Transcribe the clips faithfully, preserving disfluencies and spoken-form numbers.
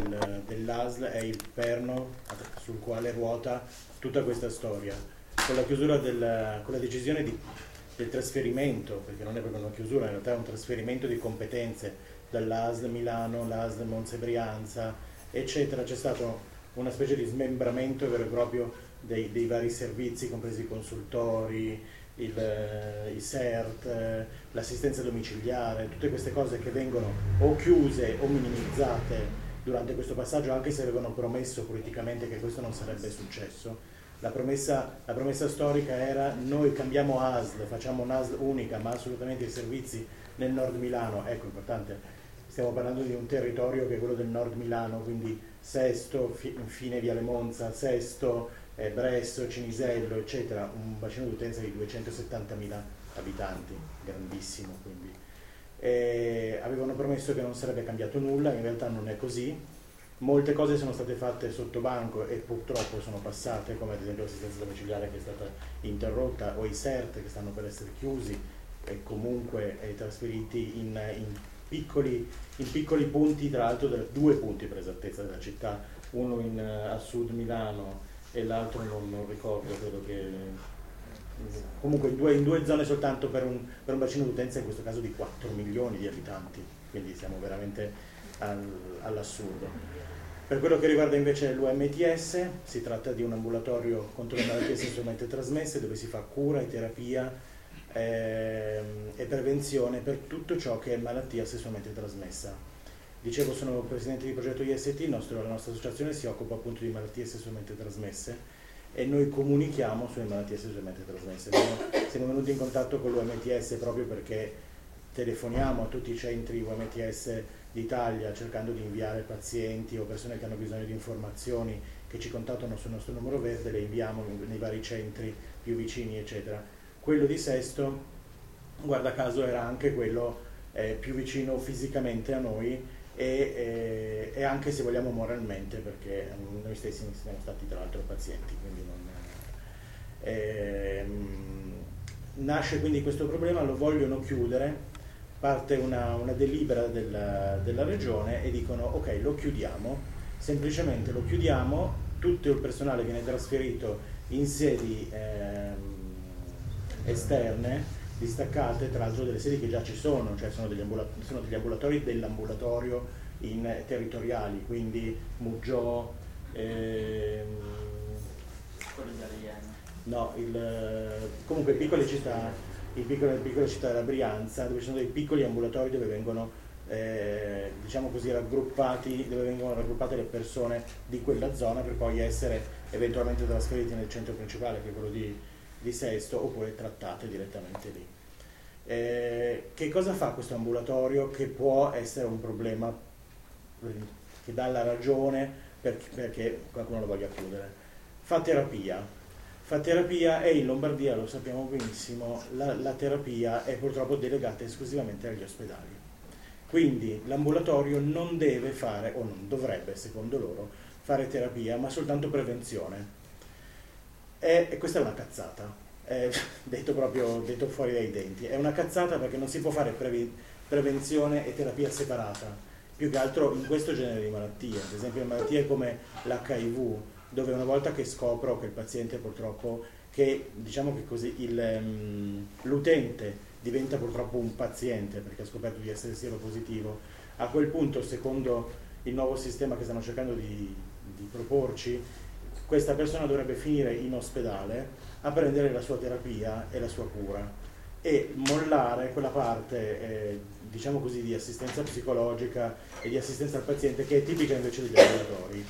del, dell'A S L è il perno sul quale ruota tutta questa storia. Con la chiusura del, con la decisione di, del trasferimento, perché non è proprio una chiusura, in realtà è un trasferimento di competenze dall'A S L Milano, l'A S L Monza e Brianza, eccetera, c'è stato una specie di smembramento vero e proprio dei, dei vari servizi, compresi i consultori, il, eh, i S E R T, eh, l'assistenza domiciliare, tutte queste cose che vengono o chiuse o minimizzate durante questo passaggio, anche se avevano promesso politicamente che questo non sarebbe successo. La promessa, la promessa storica era: noi cambiamo A S L, facciamo un'A S L unica, ma assolutamente i servizi nel nord Milano. Ecco, importante, stiamo parlando di un territorio che è quello del nord Milano, quindi Sesto, infine Viale Monza, Sesto, eh, Bresso, Cinisello, eccetera, un bacino d'utenza di duecentosettantamila abitanti, grandissimo. Quindi eh, avevano promesso che non sarebbe cambiato nulla, in realtà non è così. Molte cose sono state fatte sotto banco e purtroppo sono passate, come ad esempio l'assistenza domiciliare che è stata interrotta, o i S E R T che stanno per essere chiusi e comunque eh, trasferiti in, in, piccoli, in piccoli punti, tra l'altro due punti per esattezza della città, uno in, a sud Milano e l'altro non, non ricordo, credo che comunque in due, in due zone soltanto per un, per un bacino d'utenza, in questo caso di quattro milioni di abitanti, quindi siamo veramente al, all'assurdo. Per quello che riguarda invece l'U M T S, si tratta di un ambulatorio contro le malattie sessualmente trasmesse, dove si fa cura e terapia eh, e prevenzione per tutto ciò che è malattia sessualmente trasmessa. Dicevo, sono presidente di progetto I S T, nostro, la nostra associazione si occupa appunto di malattie sessualmente trasmesse e noi comunichiamo sulle malattie sessualmente trasmesse. Siamo, siamo venuti in contatto con l'U M T S proprio perché telefoniamo a tutti i centri U M T S d'Italia cercando di inviare pazienti o persone che hanno bisogno di informazioni, che ci contattano sul nostro numero verde, le inviamo nei vari centri più vicini, eccetera. Quello di Sesto, guarda caso, era anche quello eh, più vicino fisicamente a noi e, e, e anche, se vogliamo, moralmente, perché noi stessi siamo stati tra l'altro pazienti, quindi non... Ehm, nasce quindi questo problema, lo vogliono chiudere. Parte una, una delibera della, della regione e dicono: ok, lo chiudiamo, semplicemente lo chiudiamo, tutto il personale viene trasferito in sedi ehm, esterne, distaccate, tra l'altro delle sedi che già ci sono, cioè sono degli, ambula sono degli ambulatori dell'ambulatorio in territoriali, quindi Muggiò, ehm, no, il, comunque piccole città, in piccole, piccole città della Brianza, dove ci sono dei piccoli ambulatori dove vengono eh, diciamo così raggruppati, dove vengono raggruppate le persone di quella zona per poi essere eventualmente trasferiti nel centro principale, che è quello di, di Sesto, oppure trattate direttamente lì. Eh, che cosa fa questo ambulatorio che può essere un problema, che dà la ragione perché, perché qualcuno lo voglia chiudere? Fa terapia. Fa terapia e in Lombardia, lo sappiamo benissimo, la, la terapia è purtroppo delegata esclusivamente agli ospedali. Quindi l'ambulatorio non deve fare, o non dovrebbe, secondo loro, fare terapia, ma soltanto prevenzione. E, e questa è una cazzata, è, detto proprio detto fuori dai denti. È una cazzata perché non si può fare previ, prevenzione e terapia separata, più che altro in questo genere di malattie. Ad esempio malattie come l'H I V, dove una volta che scopro che il paziente purtroppo, che diciamo che così l'utente diventa purtroppo un paziente perché ha scoperto di essere sieropositivo, a quel punto, secondo il nuovo sistema che stanno cercando di, di proporci, questa persona dovrebbe finire in ospedale a prendere la sua terapia e la sua cura e mollare quella parte eh, diciamo così di assistenza psicologica e di assistenza al paziente che è tipica invece degli ambulatori.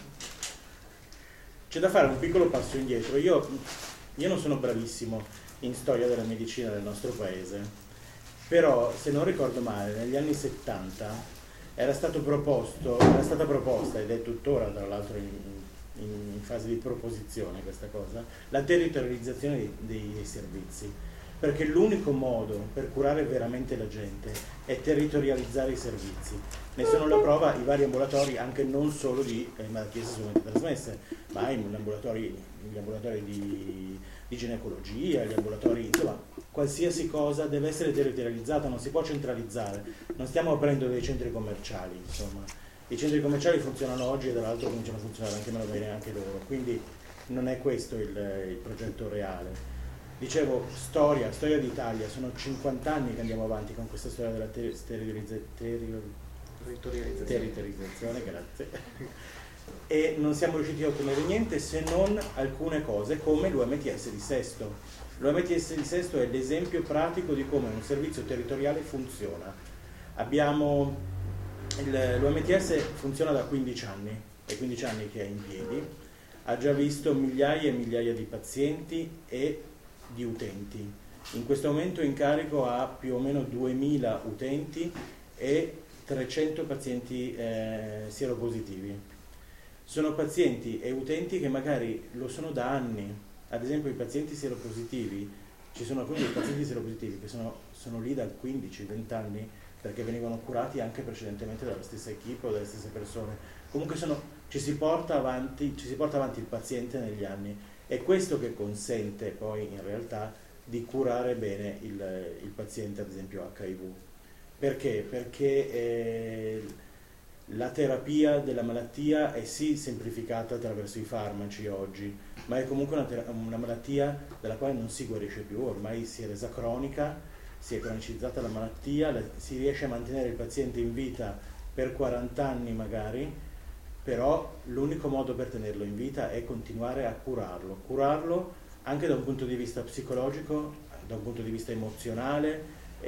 C'è da fare un piccolo passo indietro. Io, io non sono bravissimo in storia della medicina del nostro paese, però se non ricordo male negli anni settanta era stato proposto, era stata proposta, ed è tuttora tra l'altro in, in, in fase di proposizione questa cosa, la territorializzazione dei, dei servizi, perché l'unico modo per curare veramente la gente è territorializzare i servizi. Ne sono la prova i vari ambulatori, anche non solo di eh, malattie sessualmente trasmesse, ma gli ambulatori, gli ambulatori di, di ginecologia, gli ambulatori, insomma, qualsiasi cosa deve essere territorializzata, non si può centralizzare. Non stiamo aprendo dei centri commerciali, insomma. I centri commerciali funzionano oggi e dall'altro cominciano a funzionare anche meno bene anche loro, quindi non è questo il, il progetto reale. Dicevo, storia, storia d'Italia, sono cinquanta anni che andiamo avanti con questa storia della ter territorializzazione, territorializzazione, grazie, e non siamo riusciti a ottenere niente se non alcune cose come l'U M T S di Sesto. L'U M T S di Sesto è l'esempio pratico di come un servizio territoriale funziona. Abbiamo l'U M T S funziona da quindici anni, è quindici anni che è in piedi, ha già visto migliaia e migliaia di pazienti e di utenti. In questo momento in carico ha più o meno duemila utenti e trecento pazienti eh, sieropositivi. Sono pazienti e utenti che magari lo sono da anni. Ad esempio i pazienti sieropositivi, ci sono alcuni dei pazienti sieropositivi che sono, sono lì da quindici venti anni perché venivano curati anche precedentemente dalla stessa equipe o dalle stesse persone. Comunque sono, ci, si porta avanti, ci si porta avanti il paziente negli anni. È questo che consente poi in realtà di curare bene il, il paziente, ad esempio H I V. Perché? Perché eh, la terapia della malattia è sì semplificata attraverso i farmaci oggi, ma è comunque una, una malattia dalla quale non si guarisce più, ormai si è resa cronica, si è cronicizzata la malattia, la, si riesce a mantenere il paziente in vita per quaranta anni magari, però l'unico modo per tenerlo in vita è continuare a curarlo, curarlo anche da un punto di vista psicologico, da un punto di vista emozionale,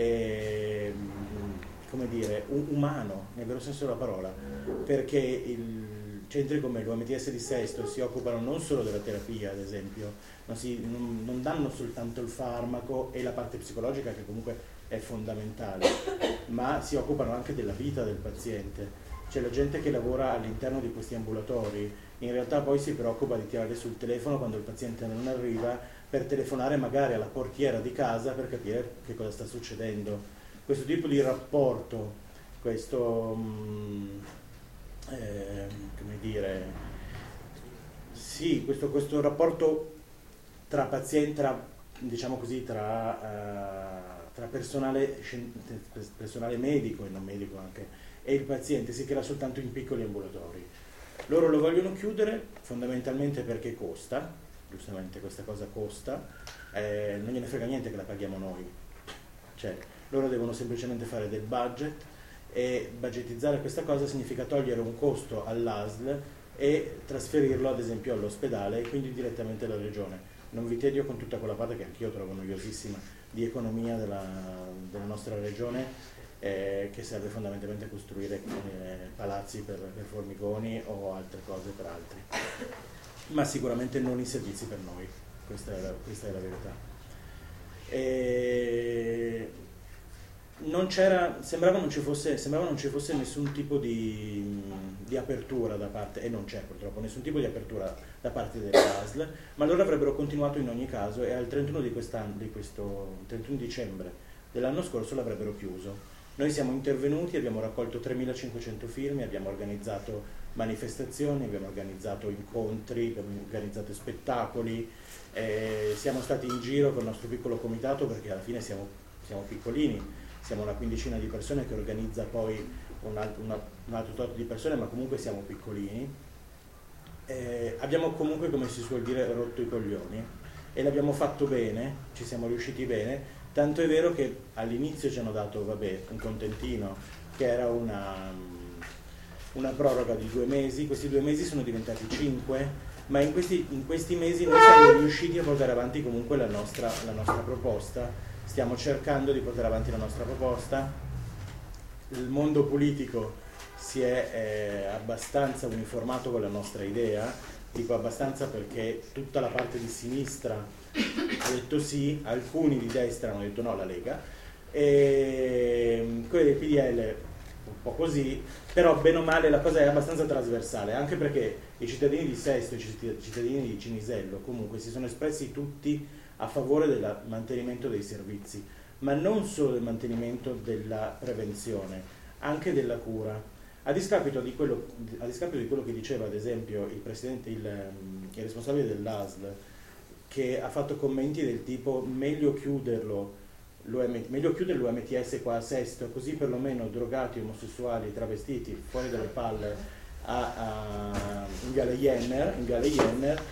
e, come dire, umano, nel vero senso della parola, perché i centri come l'U M T S di Sesto si occupano non solo della terapia, ad esempio, non, si, non, non danno soltanto il farmaco e la parte psicologica che comunque è fondamentale, ma si occupano anche della vita del paziente. C'è la gente che lavora all'interno di questi ambulatori, in realtà poi si preoccupa di tirare sul telefono quando il paziente non arriva per telefonare magari alla portiera di casa per capire che cosa sta succedendo. Questo tipo di rapporto, questo, mh, eh, come dire, sì, questo, questo rapporto tra pazienti, tra, diciamo così, tra, uh, tra personale, personale medico e non medico anche, e il paziente si crea soltanto in piccoli ambulatori. Loro lo vogliono chiudere fondamentalmente perché costa, giustamente questa cosa costa, eh, non gliene frega niente che la paghiamo noi, cioè loro devono semplicemente fare del budget e budgetizzare questa cosa significa togliere un costo all'A S L e trasferirlo ad esempio all'ospedale e quindi direttamente alla regione. Non vi tedio con tutta quella parte che anch'io trovo noiosissima di economia della, della nostra regione, Eh, che serve fondamentalmente a costruire eh, palazzi per, per formigoni o altre cose per altri, ma sicuramente non i servizi per noi, questa è la, questa è la verità. E non c'era, sembrava non ci fosse, sembrava non ci fosse nessun tipo di, di apertura da parte, e non c'è purtroppo nessun tipo di apertura da parte dell'A S L, ma loro avrebbero continuato in ogni caso e al trentuno di quest'anno, di questo trentuno dicembre dell'anno scorso l'avrebbero chiuso. Noi siamo intervenuti, abbiamo raccolto tremilacinquecento firme, abbiamo organizzato manifestazioni, abbiamo organizzato incontri, abbiamo organizzato spettacoli, eh, siamo stati in giro con il nostro piccolo comitato perché alla fine siamo, siamo piccolini, siamo una quindicina di persone che organizza poi un altro, una, un altro tot di persone, ma comunque siamo piccolini. Eh, abbiamo comunque, come si suol dire, rotto i coglioni e l'abbiamo fatto bene, ci siamo riusciti bene. Tanto è vero che all'inizio ci hanno dato, vabbè, un contentino, che era una, una proroga di due mesi, questi due mesi sono diventati cinque, ma in questi, in questi mesi noi siamo riusciti a portare avanti comunque la nostra, la nostra proposta, stiamo cercando di portare avanti la nostra proposta, il mondo politico si è eh, abbastanza uniformato con la nostra idea, dico abbastanza perché tutta la parte di sinistra ha detto sì, alcuni di destra hanno detto no, la Lega, e quelli del P D L un po' così, però bene o male la cosa è abbastanza trasversale, anche perché i cittadini di Sesto e i cittadini di Cinisello comunque si sono espressi tutti a favore del mantenimento dei servizi, ma non solo del mantenimento della prevenzione, anche della cura. A discapito di quello, a discapito di quello che diceva ad esempio il presidente, il, il responsabile dell'A S L, che ha fatto commenti del tipo meglio chiuderlo meglio chiudere l'U M T S qua a Sesto, così perlomeno drogati, omosessuali, travestiti, fuori dalle palle a, a, in Viale Jenner, in Viale Jenner.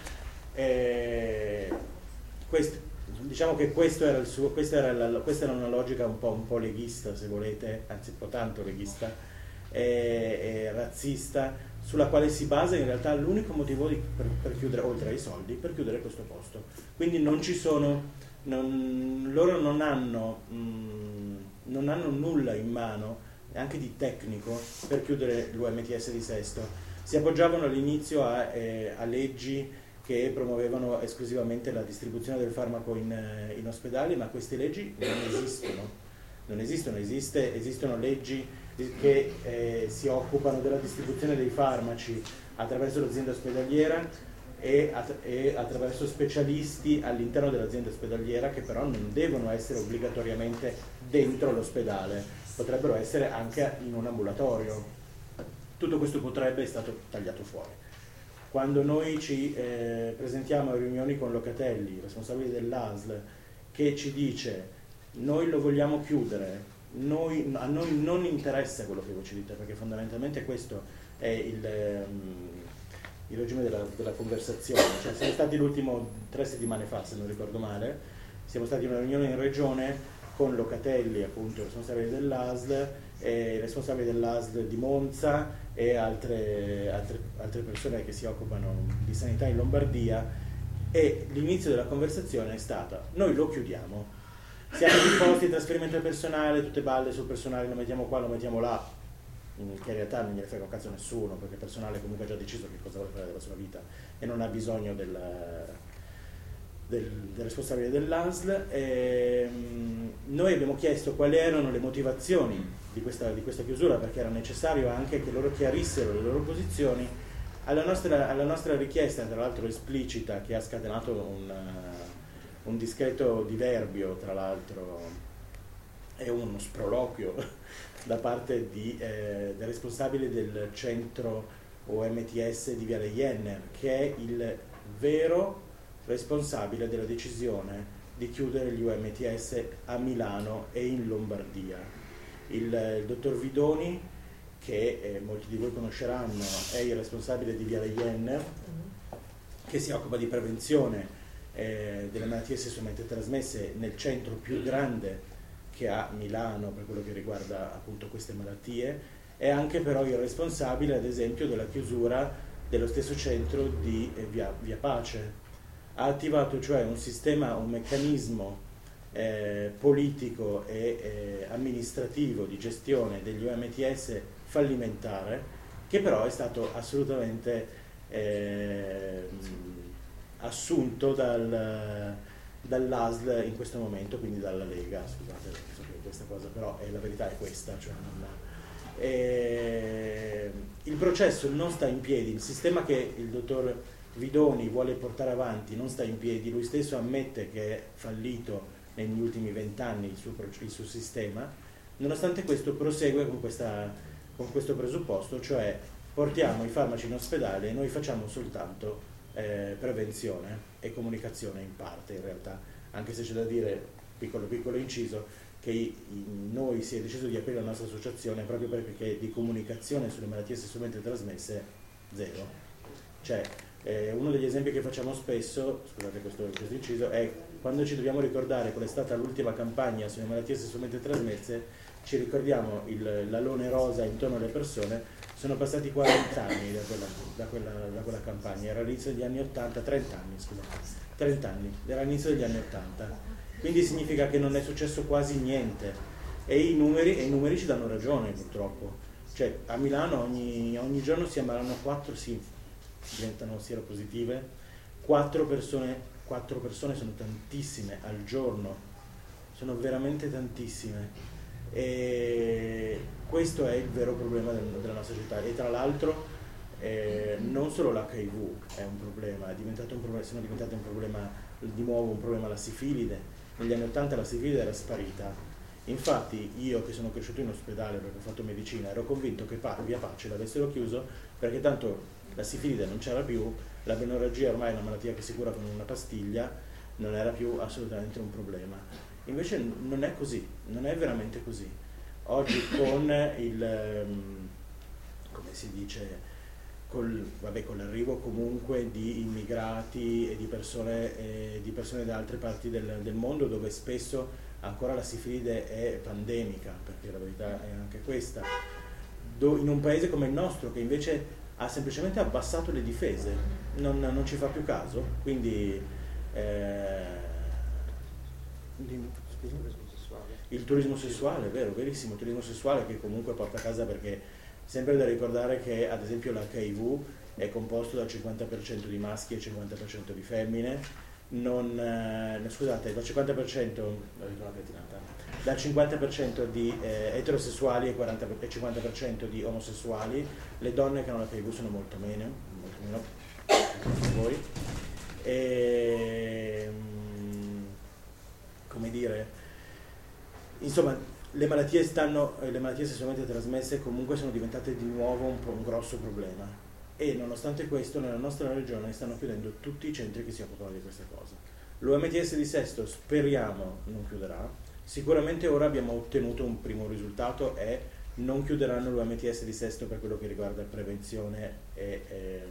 Eh, questo, diciamo che questo era il suo, questa, era la, questa era una logica un po', un po' leghista, se volete, anzi un po' tanto leghista, e, e razzista, sulla quale si basa in realtà l'unico motivo di, per, per chiudere, oltre ai soldi, per chiudere questo posto. Quindi non ci sono, non, loro non hanno, mh, non hanno nulla in mano, anche di tecnico, per chiudere l'U M T S di Sesto. Si appoggiavano all'inizio a, eh, a leggi che promuovevano esclusivamente la distribuzione del farmaco in, in ospedali, ma queste leggi non esistono. Non esistono, esiste, esistono leggi che eh, si occupano della distribuzione dei farmaci attraverso l'azienda ospedaliera e, att e attraverso specialisti all'interno dell'azienda ospedaliera, che però non devono essere obbligatoriamente dentro l'ospedale, potrebbero essere anche in un ambulatorio. Tutto questo potrebbe è stato tagliato fuori. Quando noi ci eh, presentiamo a riunioni con Locatelli, responsabile dell'A S L, che ci dice noi lo vogliamo chiudere, noi, a noi non interessa quello che voi ci dite, perché fondamentalmente questo è il, um, il regime della, della conversazione. Cioè, siamo stati l'ultimo tre settimane fa, se non ricordo male, siamo stati in una riunione in regione con Locatelli, appunto il responsabile dell'A S L, e il responsabile dell'A S L di Monza e altre, altre, altre persone che si occupano di sanità in Lombardia, e l'inizio della conversazione è stata: noi lo chiudiamo, siamo disposti a trasferimento del personale, tutte balle sul personale, lo mettiamo qua, lo mettiamo là, che in realtà non gliene frega un cazzo a nessuno, perché il personale comunque ha già deciso che cosa vuole fare della sua vita e non ha bisogno del, del, del responsabile dell'A S L. E, um, noi abbiamo chiesto quali erano le motivazioni di questa, di questa chiusura, perché era necessario anche che loro chiarissero le loro posizioni. Alla nostra, alla nostra richiesta, tra l'altro esplicita, che ha scatenato un, un discreto diverbio, tra l'altro, e uno sproloquio da parte di, eh, del responsabile del centro O M T S di Viale Jenner, che è il vero responsabile della decisione di chiudere gli U M T S a Milano e in Lombardia. Il, il dottor Vidoni, che eh, molti di voi conosceranno, è il responsabile di Viale Jenner, che si occupa di prevenzione eh, delle malattie sessualmente trasmesse nel centro più grande che ha Milano per quello che riguarda appunto queste malattie. È anche però il responsabile, ad esempio, della chiusura dello stesso centro di eh, via, via Pace. Ha attivato cioè un sistema, un meccanismo eh, politico e eh, amministrativo di gestione degli U M T S fallimentare, che però è stato assolutamente eh, assunto dal, dall'A S L in questo momento, quindi dalla Lega. Scusate, so che questa cosa, però è, la verità è questa. Cioè non, eh, il processo non sta in piedi, il sistema che il dottor Vidoni vuole portare avanti non sta in piedi, lui stesso ammette che è fallito negli ultimi vent'anni il suo, il suo sistema. Nonostante questo prosegue con questa con questo presupposto, cioè portiamo i farmaci in ospedale e noi facciamo soltanto eh, prevenzione e comunicazione in parte, in realtà, anche se c'è da dire, piccolo piccolo inciso, che i, i, noi si è deciso di aprire la nostra associazione proprio perché di comunicazione sulle malattie sessualmente trasmesse zero. Cioè eh, uno degli esempi che facciamo spesso, scusate questo, questo inciso, è quando ci dobbiamo ricordare qual è stata l'ultima campagna sulle malattie sessualmente trasmesse, ci ricordiamo il, l'alone rosa intorno alle persone. Sono passati quaranta anni da quella, da quella, da quella campagna, era all'inizio degli anni ottanta, trenta anni, scusate, trenta anni, era all'inizio degli anni ottanta, quindi significa che non è successo quasi niente, e i numeri, e i numeri ci danno ragione purtroppo. Cioè a Milano ogni, ogni giorno si ammalano quattro, sì, diventano sieropositive, quattro persone, quattro persone sono tantissime al giorno, sono veramente tantissime. E questo è il vero problema del, della nostra città. E tra l'altro eh, non solo l'H I V è un problema, è diventato un problema, sono diventate un problema di nuovo un problema la sifilide. Negli anni ottanta la sifilide era sparita, infatti io che sono cresciuto in ospedale perché ho fatto medicina ero convinto che via Pace l'avessero chiuso perché tanto la sifilide non c'era più, la menorragia ormai è una malattia che si cura con una pastiglia, non era più assolutamente un problema. Invece non è così, non è veramente così. Oggi con il, come si dice, col, vabbè, con l'arrivo comunque di immigrati e di persone, eh, di persone da altre parti del, del mondo, dove spesso ancora la sifilide è pandemica, perché la verità è anche questa, Do, in un paese come il nostro, che invece ha semplicemente abbassato le difese, non, non ci fa più caso, quindi eh, il turismo sessuale, è vero, verissimo, il turismo sessuale che comunque porta a casa, perché sempre da ricordare che ad esempio l'H I V è composto dal cinquanta per cento di maschi e cinquanta per cento di femmine, non, eh, scusate, dal cinquanta per cento, dal cinquanta per cento di eh, eterosessuali e, quaranta, e cinquanta per cento di omosessuali. Le donne che hanno l'H I V sono molto meno, molto meno di voi. E, come dire, insomma, le malattie, stanno, le malattie sessualmente trasmesse comunque sono diventate di nuovo un, po' un grosso problema, e nonostante questo nella nostra regione stanno chiudendo tutti i centri che si occupano di questa cosa. L'U M T S di Sesto speriamo non chiuderà, sicuramente ora abbiamo ottenuto un primo risultato e non chiuderanno l'U M T S di Sesto per quello che riguarda prevenzione e, e,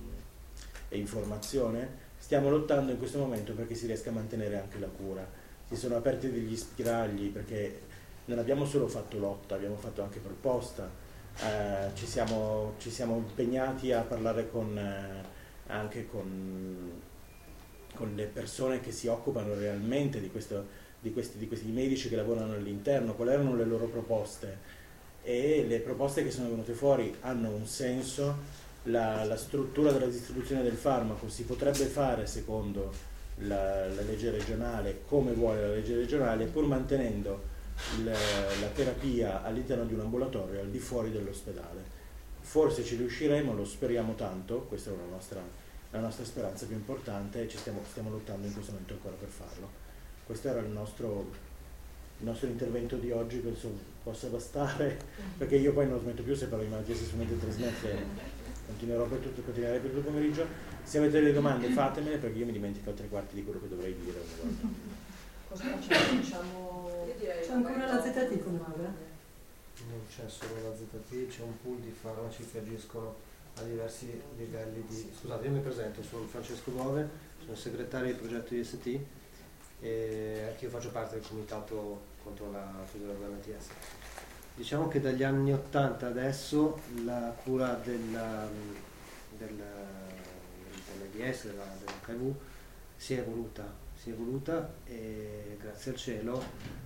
e informazione. Stiamo lottando in questo momento perché si riesca a mantenere anche la cura. Si sono aperti degli spiragli, perché non abbiamo solo fatto lotta, abbiamo fatto anche proposta, eh, ci, siamo, ci siamo impegnati a parlare con, eh, anche con, con le persone che si occupano realmente di, questo, di, questi, di questi medici che lavorano all'interno, quali erano le loro proposte, e le proposte che sono venute fuori hanno un senso. La, la struttura della distribuzione del farmaco si potrebbe fare secondo la, la legge regionale, come vuole la legge regionale, pur mantenendo La, la terapia all'interno di un ambulatorio al di fuori dell'ospedale. Forse ci riusciremo, lo speriamo tanto, questa è la nostra, la nostra speranza più importante, e ci stiamo, stiamo lottando in questo momento ancora per farlo. Questo era il nostro, il nostro intervento di oggi, penso possa bastare, perché io poi non smetto più, se parlo di malattie sessualmente trasmesse continuerò per tutto, continuerei per tutto il pomeriggio. Se avete delle domande fatemele, perché io mi dimentico tre quarti di quello che dovrei dire ogni volta. Cosa facciamo? Diciamo... C'è ancora la Z T come cura? Non c'è solo la Z T, c'è un pool di farmaci che agiscono a diversi livelli di... Scusate, io mi presento, sono Francesco Bove, sono segretario del progetto I S T e anche io faccio parte del comitato contro la chiusura dell'M T S. Diciamo che dagli anni ottanta adesso la cura della, della, dell'A I D S, della, dell'H I V, si è evoluta. si è evoluta e grazie al cielo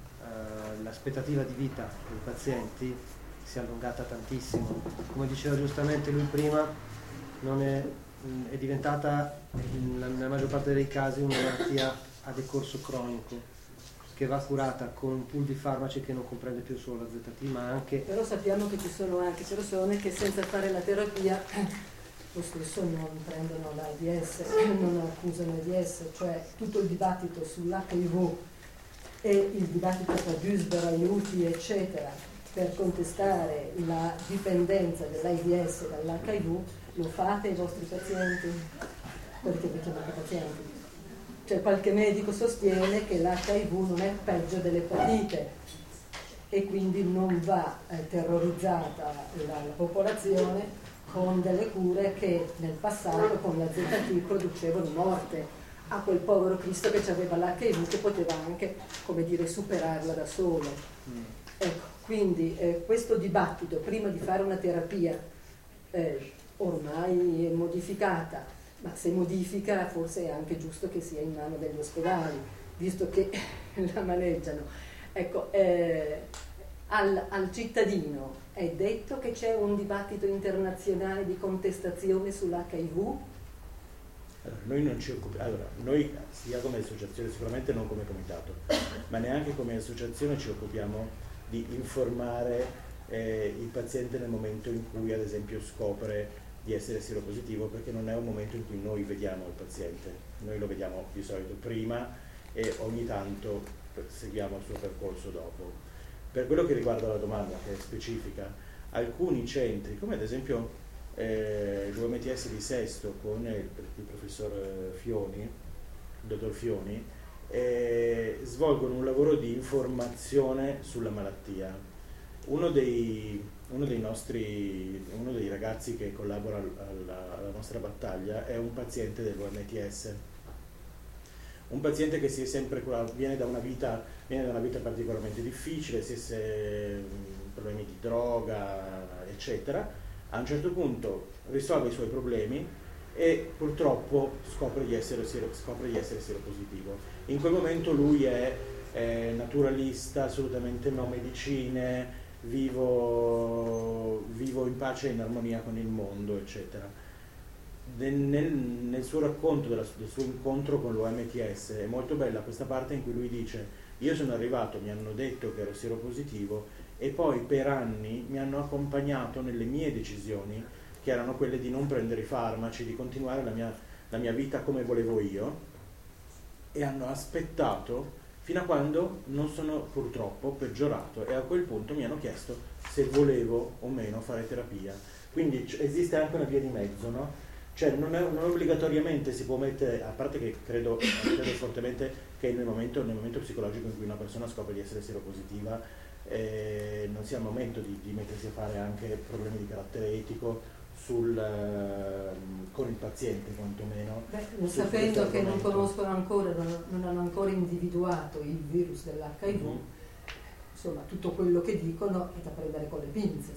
eh, l'aspettativa di vita dei pazienti si è allungata tantissimo. Come diceva giustamente lui prima, non è, è diventata nella maggior parte dei casi una malattia a decorso cronico che va curata con un pool di farmaci che non comprende più solo la Z T, ma anche... Però sappiamo che ci sono anche persone che senza fare la terapia lo stesso non prendono l'AIDS, non accusano l'AIDS, cioè tutto il dibattito sull'H I V e il dibattito tra Duisberg, aiuti eccetera per contestare la dipendenza dell'AIDS dall'H I V lo fate ai vostri pazienti? Perché vi chiamate pazienti? Cioè qualche medico sostiene che l'H I V non è peggio dell'epatite e quindi non va eh, terrorizzata la, la popolazione con delle cure che nel passato con la Z T producevano morte a quel povero Cristo che aveva l'H I V, che poteva anche, come dire, superarla da solo. Mm. Ecco, quindi eh, questo dibattito prima di fare una terapia eh, ormai è modificata, ma se modifica forse è anche giusto che sia in mano degli ospedali, visto che la maneggiano. Ecco, eh, al, al cittadino è detto che c'è un dibattito internazionale di contestazione sull'H I V? Allora, noi non ci occupiamo, allora, noi sia come associazione, sicuramente non come comitato, ma neanche come associazione ci occupiamo di informare eh, il paziente nel momento in cui ad esempio scopre di essere sieropositivo, perché non è un momento in cui noi vediamo il paziente, noi lo vediamo di solito prima e ogni tanto seguiamo il suo percorso dopo. Per quello che riguarda la domanda, che è specifica, alcuni centri, come ad esempio eh, l'U M T S di Sesto con il, il professor Fioni, il dottor Fioni, eh, svolgono un lavoro di informazione sulla malattia. Uno dei, uno dei nostri, uno dei ragazzi che collabora alla, alla nostra battaglia è un paziente dell'O M T S, un paziente che si è sempre curato, viene da una vita, viene da una vita particolarmente difficile, si è, problemi di droga, eccetera. A un certo punto risolve i suoi problemi e purtroppo scopre di essere, scopre di essere seropositivo. In quel momento lui è, è naturalista, assolutamente no medicine, vivo, vivo in pace e in armonia con il mondo, eccetera. Nel, nel, nel suo racconto della, del suo incontro con l'O M T S è molto bella questa parte in cui lui dice: io sono arrivato, mi hanno detto che ero seropositivo e poi per anni mi hanno accompagnato nelle mie decisioni, che erano quelle di non prendere i farmaci, di continuare la mia, la mia vita come volevo io, e hanno aspettato fino a quando non sono purtroppo peggiorato, e a quel punto mi hanno chiesto se volevo o meno fare terapia. Quindi esiste anche una via di mezzo, no? Cioè non, è, non obbligatoriamente si può mettere, a parte che credo, credo fortemente che nel momento, nel momento psicologico in cui una persona scopre di essere seropositiva eh, non sia il momento di, di mettersi a fare anche problemi di carattere etico sul, eh, con il paziente quantomeno. Beh, sapendo che non conoscono ancora, non, non hanno ancora individuato il virus dell'H I V, mm-hmm. insomma tutto quello che dicono è da prendere con le pinze.